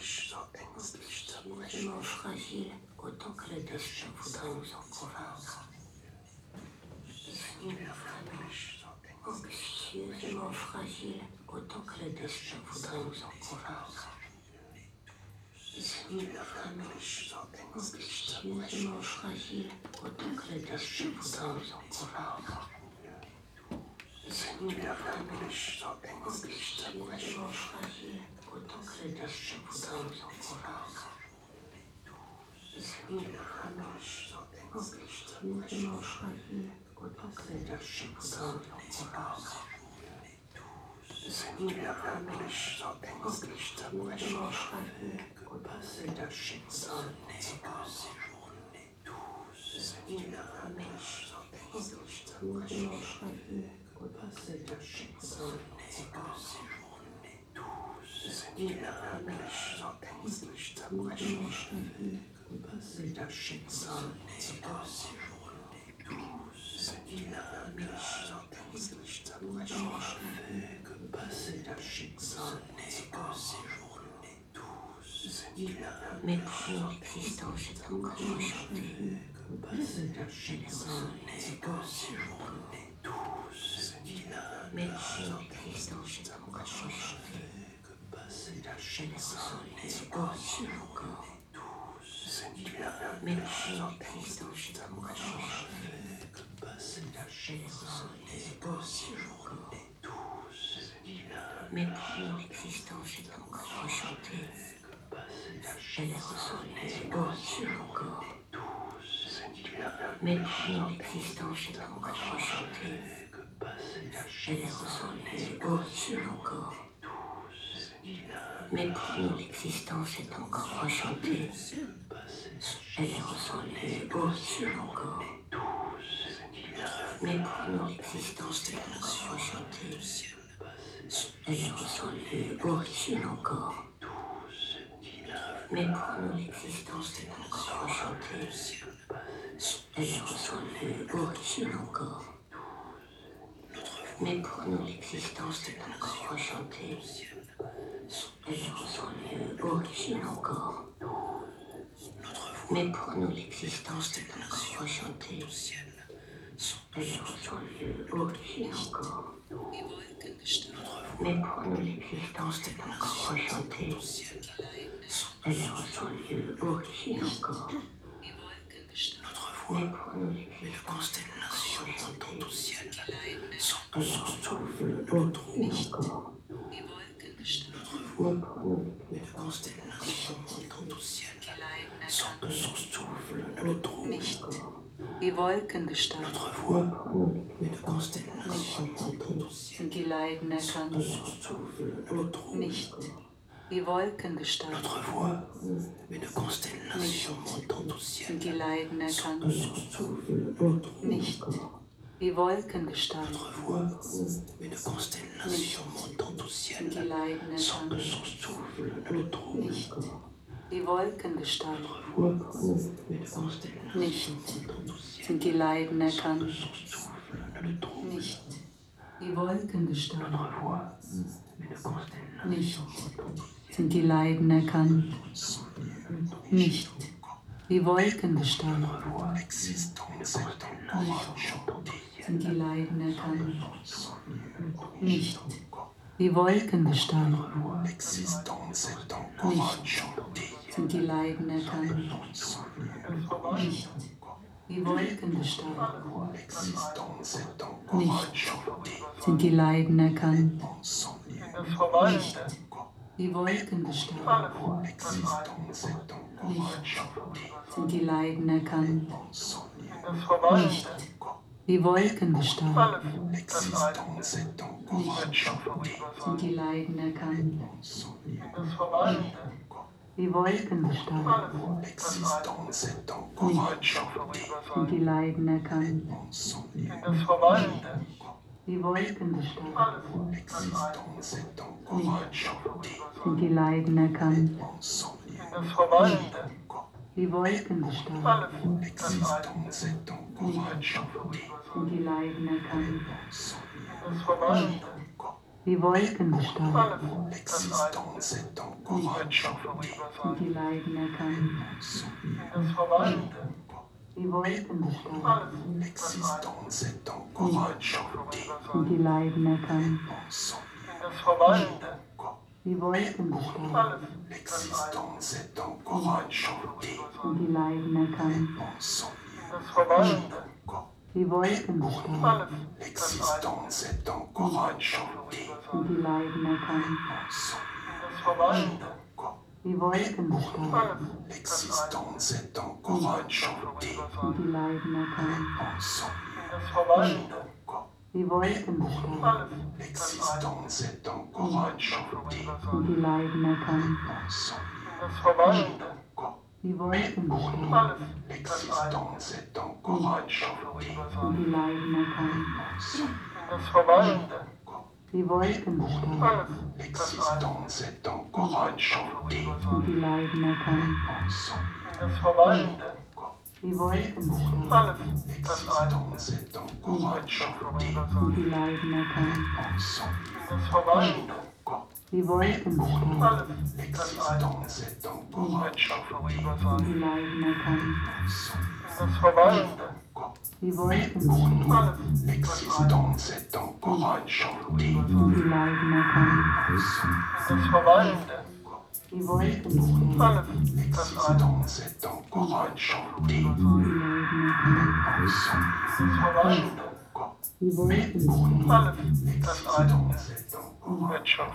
Suffisamment fragile, autant que le destin voudrait nous en convaincre. Nous vraiment anxieusement fragile, autant que le destin voudrait nous en convaincre. Nous vraiment anxieusement fragile, autant que le destin voudrait nous en convaincre. Nous vraiment anxieusement fragile, autant que le destin voudrait nous en convaincre. Nous vraiment anxieusement fragile, autant que le destin voudrait nous en convaincre. Nous vraiment anxieusement fragile, autant que le destin voudrait nous en convaincre. Nous vraiment anxieusement fragile, autant que le destin voudrait nous en convaincre. Nous vraiment anxieusement fragile, autant que le destin voudrait nous en convaincre. Mais pour l'existence est encore enchantée. Mais pour l'existence est encore enchantée. Elle ressent les beaux sur mon corps. Mais pour l'existence est encore enchantée. Elle ressent les beaux sur mon corps. Mais pour l'existence est encore enchantée. Elle ressent les beaux sur mon corps. Mais pour l'existence est encore enchantée. Elle ressent les beaux sur mon corps. Mais pour l'existence est encore enchantée. Elle ressent les beaux sur mon corps. Mais pour l'existence est encore enchantée. Elle ressent les beaux sur mon corps. Mais pour l'existence est encore enchantée. Elle ressent les beaux sur mon corps. Mais pour l'existence est encore enchantée. Elle ressent les beaux sur mon corps. Mais pour l'existence est encore enchantée. Elle ressent les beaux sur mon corps. Mais pour l'existence est encore enchantée. Elle ressent les beaux sur mon corps. Mais pour l'existence est encore enchantée. Elle ressent les beaux sur mon corps. Mais pour l'existence est encore enchantée. Die Wolkengestalt sind die Leiden erkannt. Nicht die Wolkengestalt sind die Leiden erkannt. Nicht die Wolkengestalt sind die Leiden erkannt. Nicht die Wolkengestalt nicht sind die Leiden erkannt. Nicht die Wolkengestalt nicht sind die Leiden erkannt. Nicht die Wolkengestalt sind die Leiden erkannt. Nicht die Wolkengestalt nicht sind die Leiden erkannt. Nicht die Wolkengestalt nicht sind die Leiden erkannt. Nicht die Wolkengestalt nicht sind die Leiden erkannt. Nicht die Wolkengestalt nicht sind die Leiden erkannt. Nicht die Wolkengestalt nicht sind die Leiden erkannt. Nicht die Wolkengestalt nicht sind die Leiden erkannt. Nicht die Wolkengestalt nicht sind die Leiden erkannt. Nicht Die Wolkengestalt L'existence est encore un chant und die Leiden erkannt. das Verwallende. Die Wolkengestalt L'existence est encore un chant und die Leiden erkannt. das Verwallende. Die Wolkengestalt L'existence est encore un chant und die Leiden erkannt. das Verwallende. Die Wolkengestalt L'existence est encore un chant und die Leiden erkannt. das Verwallende. Die Wolkengestalt L'existence est encore un chant und die Leiden erkannt. das Verwallende. Die Wolkengestalt L'existence est encore un chant und die Leiden erkannt. das Verwallende. Die Wolkengestalt L'existence est encore un chant und die Leiden erkannt. das Verwallende. Die Wolkengestalt L'existence est encore un chant und die Leiden erkannt. das Verwallende. Die Wolkengestalt L'existence est encore un chant und die Leiden erkannt. das Verwallende. Die Wolkengestalt L'existence est encore un chant und die Leiden erkannt. das Verwallende. Die Wolkengestalt L'existence est encore un chant und die Leiden erkannt. das Verwallende. Die Wolkengestalt L'existence est encore un chant und die Leiden erkannt. das Verwallende. Die Wolkengestalt L'existence est encore un chant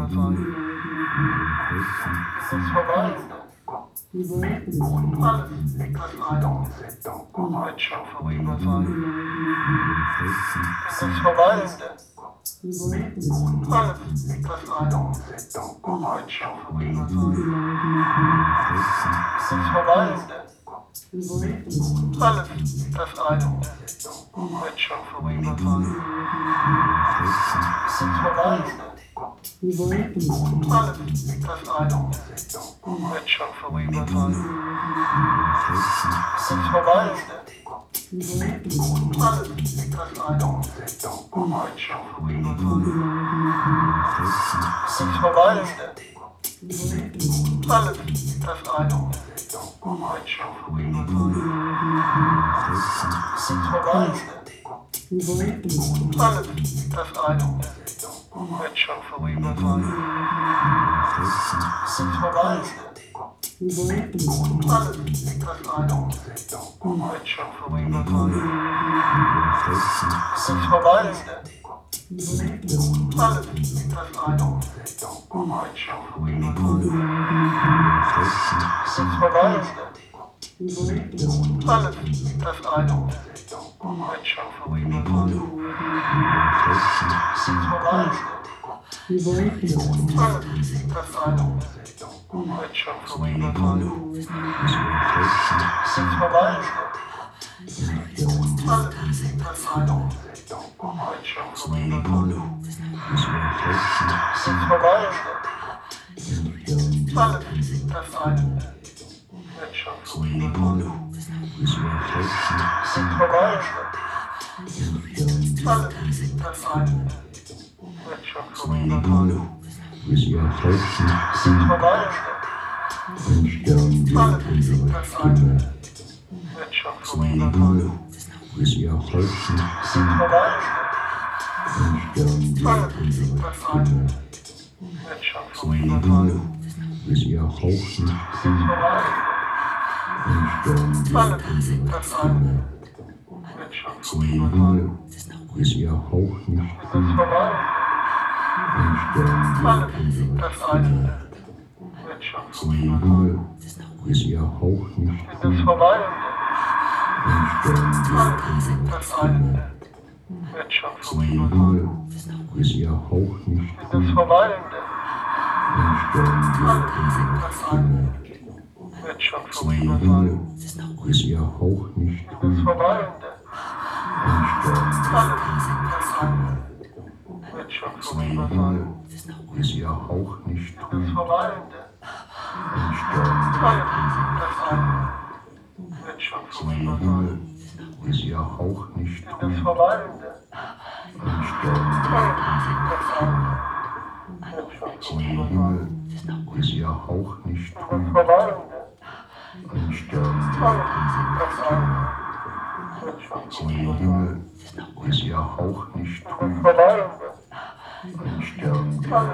das Verwallende. die Wolkengestalt L'existence est encore un chant und die Leiden erkannt. das Verwallende. Die Wolkengestalt L'existence est encore un chant und die Leiden erkannt. das Verwallende. Die Wolkengestalt Das eine ist ein Chant das Verwallende. die Wolkengestalt Das eine ist ein Chant das Verwallende. die Wolkengestalt Das eine ist und die Leiden erkannt. ein Chant das Verwallende. Die Wolkengestalt Das eine ist ein Chant und die Leiden erkannt. das Verwallende. Die Wolkengestalt Das eine ist ein Chant das Verwallende. die Wolkengestalt Das eine ist ein Chant und die Leiden erkannt. das Verwallende. Die Wolkengestalt Das eine ist ein Chant und die Leiden erkannt. das Verwallende. Die Wolkengestalt Das eine ist ein Chant das Verwallende. die Wolkengestalt Das eine ist ein Chant das Verwallende. Das Verwallende. Das eine ist ein Chant das Verwallende. Das Verwallende. Das eine ist ein Chant das Verwallende. Das Verwallende. Das eine ein Chant das Verwallende. Das Verwallende. Das eine ein Chant das Verwallende. Das Verwallende. Das eine ein Chant das Verwallende. Das eine ein Chant das Verwallende. Ihr Hauch nicht Das Verwallende. Das eine ein Chant das Verwallende. ihr Hauch nicht Das Verwallende. Das eine ein Chant das Verwallende. ihr Hauch nicht Das Verwallende. Das eine ein Chant das Verwallende. ihr Hauch nicht Das Verwallende. Das eine ein Chant das Verwallende. ihr Hauch nicht Das Verwallende. Das eine ein Chant das Verwallende. ihr Hauch nicht Das Verwallende. Stern ist ihr Hauch nicht trüb. Ein Stern am Himmel ist ihr Hauch nicht trüb. Ein Stern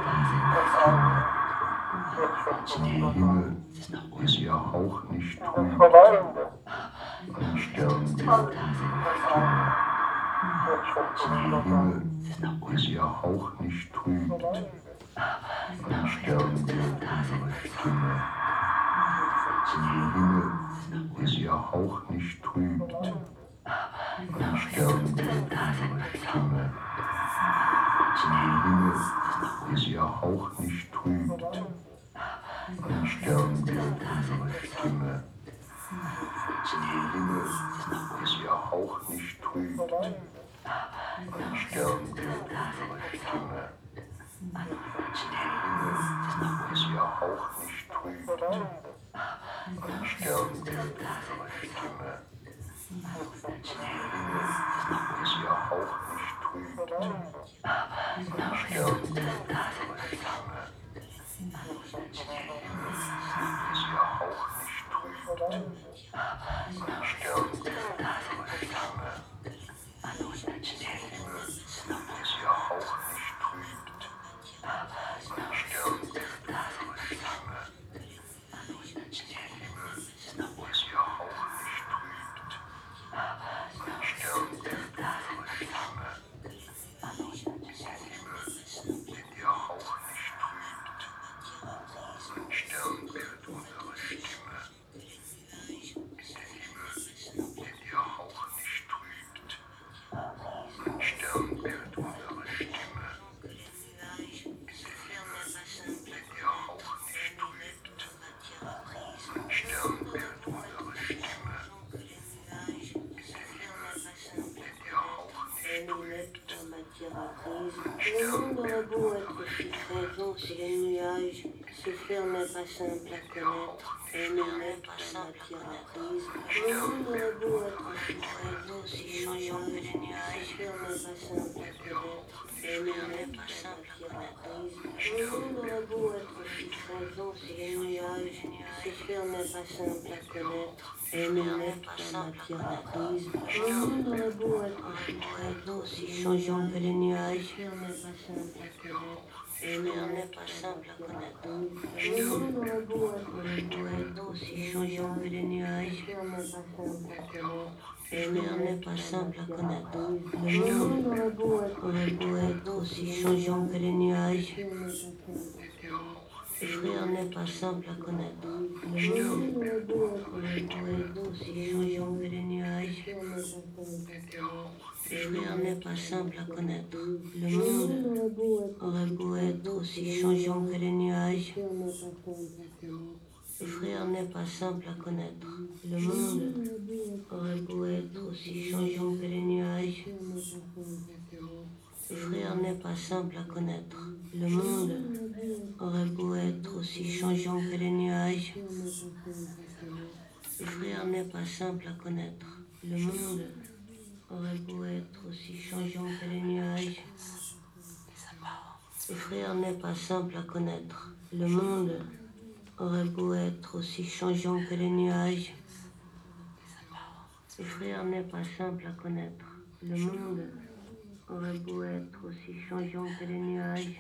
am Himmel ist ihr Hauch nicht trüb. Ein Stern am Himmel ist ihr Hauch nicht trüb. Ein Stern Stimme. Am Himmel ist ihr Hauch nicht trüb. Ein Stern Stimme. Am Himmel ist ihr Hauch nicht trüb. Ein Stern Stimme. Am Himmel ist ihr Hauch nicht trüb. Ein Stern Stimme. Am Himmel ist ihr Hauch nicht trüb. Ein Stern Stimme. Am Himmel ist ihr Hauch nicht trüb. Ein Stern Stimme. Ist ihr Hauch nicht trüb. Ein Stern Stimme. Ist ihr Hauch nicht trübt. Ein Stern Stimme. Ist ihr Hauch nicht trübt. Ein Stern Stimme. Wenn ihr Hauch nicht trübt. Ein Stern wird unsere Stimme. In den Himmel, wenn ihr Hauch nicht trübt. Ein Stern wird unsere Stimme. In den Himmel, wenn ihr Hauch nicht trübt. Ein Stern wird unsere Stimme. In den Himmel, wenn ihr Hauch nicht trübt. Ein Stern wird unsere Stimme. Si les nuages se fermaient pas simple à connaître, et n'aimaient pas simple à prise. Le monde aurait beau être si présent, si changeant que les nuages se fermaient pas simple à connaître, et n'aimaient pas simple à prise. Le monde aurait beau être si présent, si les nuages se fermaient pas simple à connaître, et n'aimaient pas simple à prise. Le monde aurait beau être si présent, si changeant que les nuages se fermaient pas simple à connaître. Et l'air n'est pas simple à connaître. Le monde aurait beau être aussi changeant que les nuages. Et l'air n'est pas simple à connaître. Le monde aurait beau être aussi changeant que les nuages. Et l'air n'est pas simple à connaître. Le monde aurait beau être aussi changeant que les nuages. Et l'air n'est pas simple à connaître. Le monde aurait beau être aussi changeant que les nuages. Le frère n'est pas simple à connaître. Le monde aurait beau être aussi changeant que les nuages. Le frère n'est pas simple à connaître. Le monde aurait beau être aussi changeant que les nuages. Le frère n'est pas simple à connaître. Le monde aurait beau être aussi changeant que les nuages. Le frère n'est pas simple à connaître. Le monde aurait beau être aussi changeant que les nuages. Le frère n'est pas simple à connaître. Le monde aurait beau être aussi changeant que les nuages.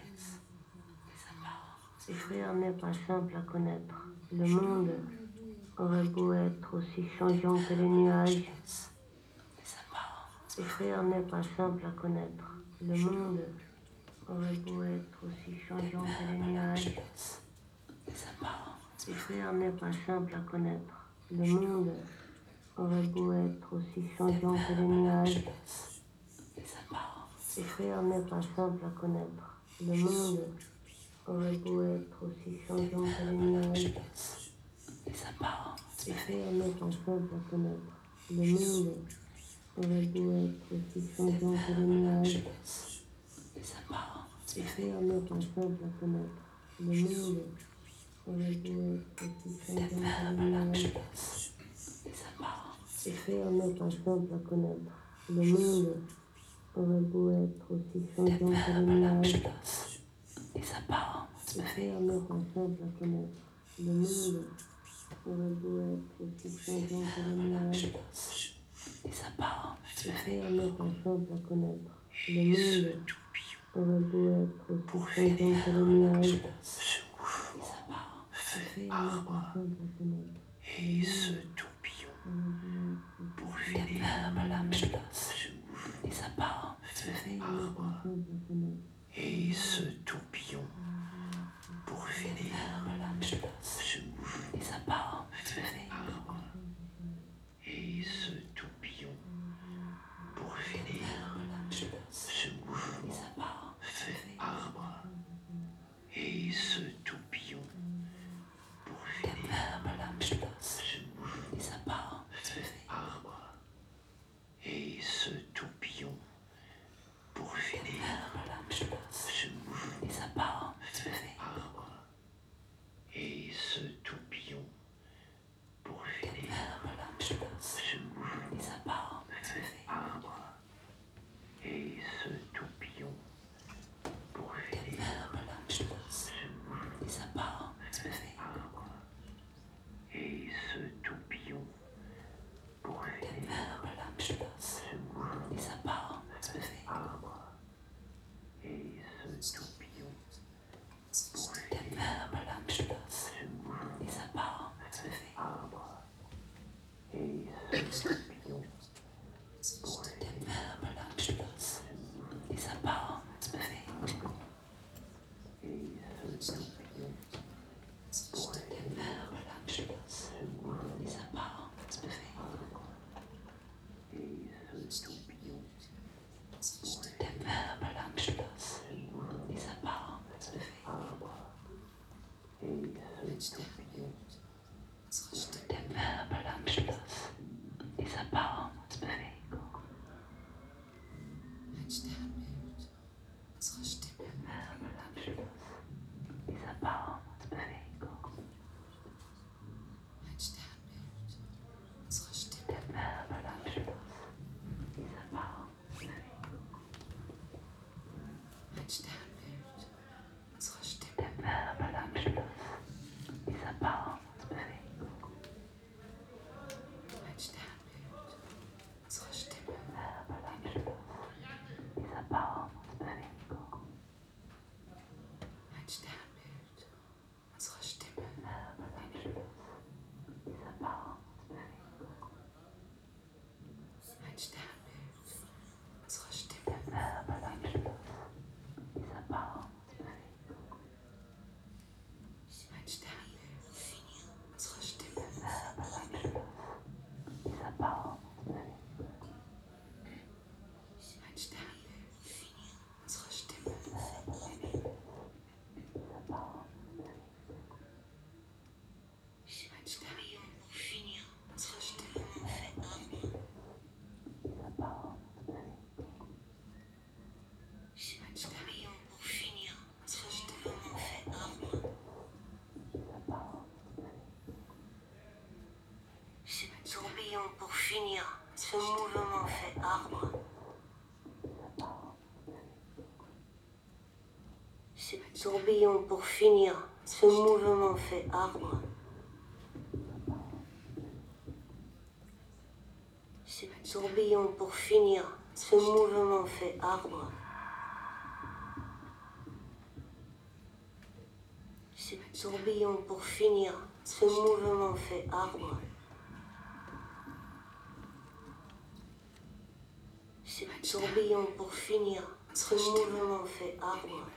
Le frère n'est pas simple à connaître. Le monde aurait beau être aussi changeant que les nuages. Le frère n'est pas simple à connaître. Le monde aurait beau être aussi changeant que les nuages. Le frère n'est pas simple à connaître. Le monde aurait beau être aussi changeant que les nuages. Le frère n'est pas simple à connaître. Le monde aurait beau être aussi changeant que les nuages. Le frère n'est pas simple à connaître. Le monde aurait beau être aussi changeant que les nuages. Le frère n'est pas simple à connaître. Le monde aurait beau être aussi changeant que les nuages. Le frère n'est pas simple à connaître. Le monde aurait beau être aussi changeant que le nuage, Ist se fait alors un simple à connaître. Le monde aurait beau être aussi changeant que le nuage, se fait alors un simple à connaître. Le monde aurait beau être aussi changeant que le nuage, se fait alors un simple à connaître. Et ce tourbillon pour finir les apparents et ce tourbillon pour finir se ouvre les apparents et ce tourbillon pour finir se ouvre les apparents arbre et ce tourbillon pour finir se ouvre les apparents arbre et ce tourbillon pour finir se ouvre les apparents arbre et ce tourbillon pour finir se ouvre les apparents arbre et ce tourbillon pour finir se ouvre les apparents arbre et ce tourbillon pour finir se ouvre les apparents arbre et ce tourbillon pour finir se ouvre les apparents arbre et ce tourbillon pour finir se ouvre les apparents et ce tourbillon pour finir se ouvre les apparents et ce tourbillon pour finir se ouvre les apparents arbre et ce tourbillon les apparents Pour finir, ce mouvement fait arbre. Ce tourbillon pour finir, ce mouvement fait arbre. Ce tourbillon pour finir, ce mouvement fait arbre. Ce tourbillon pour finir, ce mouvement fait arbre. Ce tourbillon pour finir, ce mouvement fait arbre.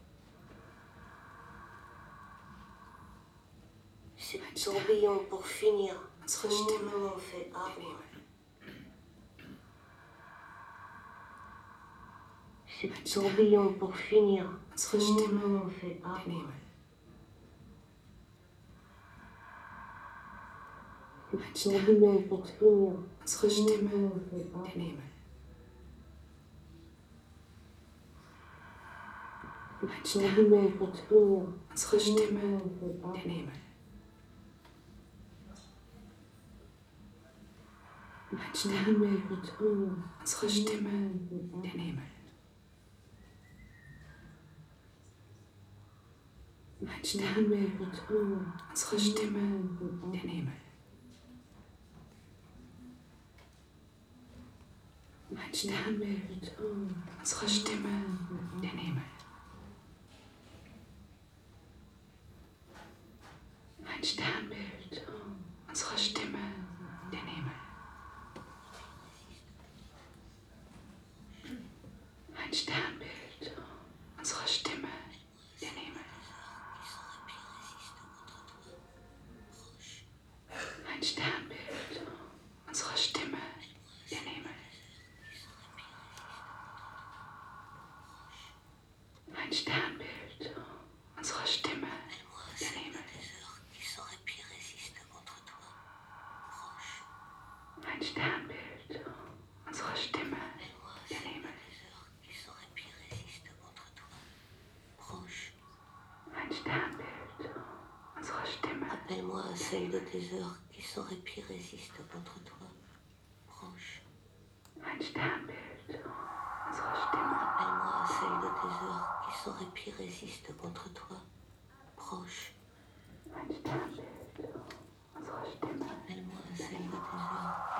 Ce tourbillon pour finir, ce mouvement fait arbre. Ce tourbillon pour finir, ce mouvement fait arbre. Ce tourbillon pour finir, ce mouvement fait arbre. Ce tourbillon pour finir, ce mouvement fait arbre. Ce tourbillon pour finir, ce mouvement fait arbre. Ein Sternbild unserer Stimme, den Himmel. Ein Sternbild unserer Stimme, den Himmel. Ein Sternbild unserer Stimme, den Himmel. Ein Sternbild unserer Stimme, den Himmel. Ein Sternbild unserer Stimme, den Himmel. Ein Sternbild unserer Stimme, den Himmel. Ein Sternbild unserer Stimme, den Himmel. Ein Sternbild unserer Stimme. Appelle-moi celle de tes heures qui saurait pire résiste contre toi. Proche. Ein Sternbild unserer Stimme. Appelle-moi celle de tes heures qui saurait pire résiste contre toi. Proche. Ein Sternbild unserer Stimme. Appelle-moi celle de tes heures